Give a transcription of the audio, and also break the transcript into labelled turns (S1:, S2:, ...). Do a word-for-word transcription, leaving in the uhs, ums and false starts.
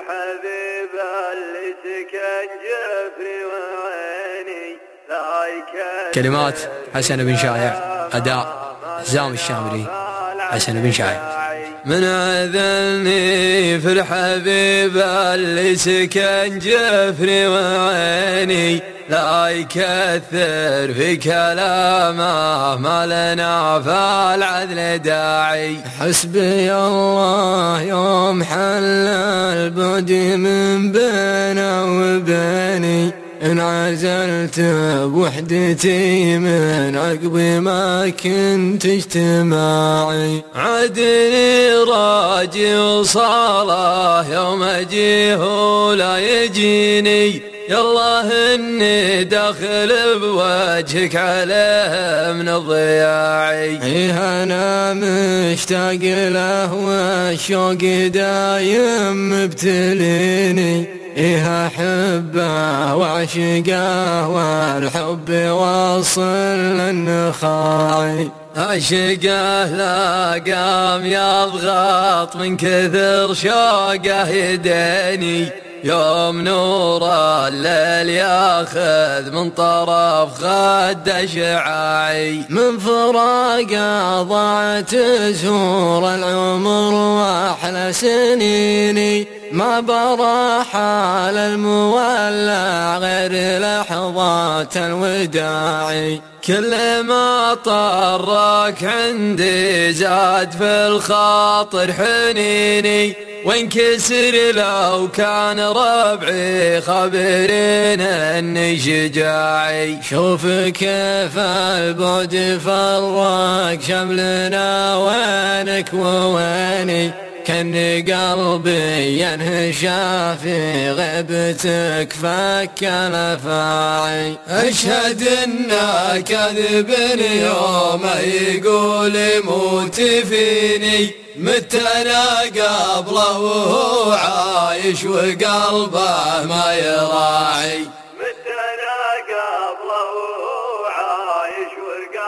S1: الحبيب اللي سكن جفري وعيني.
S2: كلمات حسن بن شايع، أداء حزام الشامري. حسن بن شايع.
S3: من أذلني في الحبيب اللي سكن جفري وعيني، لا يكثر في كلامه ما لنا فالعدل داعي.
S4: حسبي الله يوم حل البعد من بينه وبيني، انعزلت بوحدتي من عقب ما كنت اجتماعي.
S3: عدني راجي وصاله يوم اجيه ولا يجيني، يالله اني داخل بوجهك عليه من ضياعي.
S4: ايه انا مشتاق له والشوق دايم مبتليني، إيه أحبه وعشقه والحب واصل للنخاع.
S3: عشقه لا قام يضغط من كثر شوقه يديني، يوم نور الليل ياخذ من طرف خد شعاعي.
S4: من فراقه ضاعت زهور العمر واحلى سنيني، ما برى حال المولع غير لحظات الوداع.
S3: كل ما طرك عندي زاد في الخاطر حنيني، وانكسر لو كان ربعي خبرين اني شجاعي.
S4: شوف كيف البعد فرق شملنا وينك وويني، كان قلبي ينهشى في غيبتك فك الافاعي.
S3: اشهد انه كذب يوم يقول موت فيني، مت انا قبله وهو عايش وقلبه ما يراعي.
S1: مت انا قبله وهو عايش وقلبه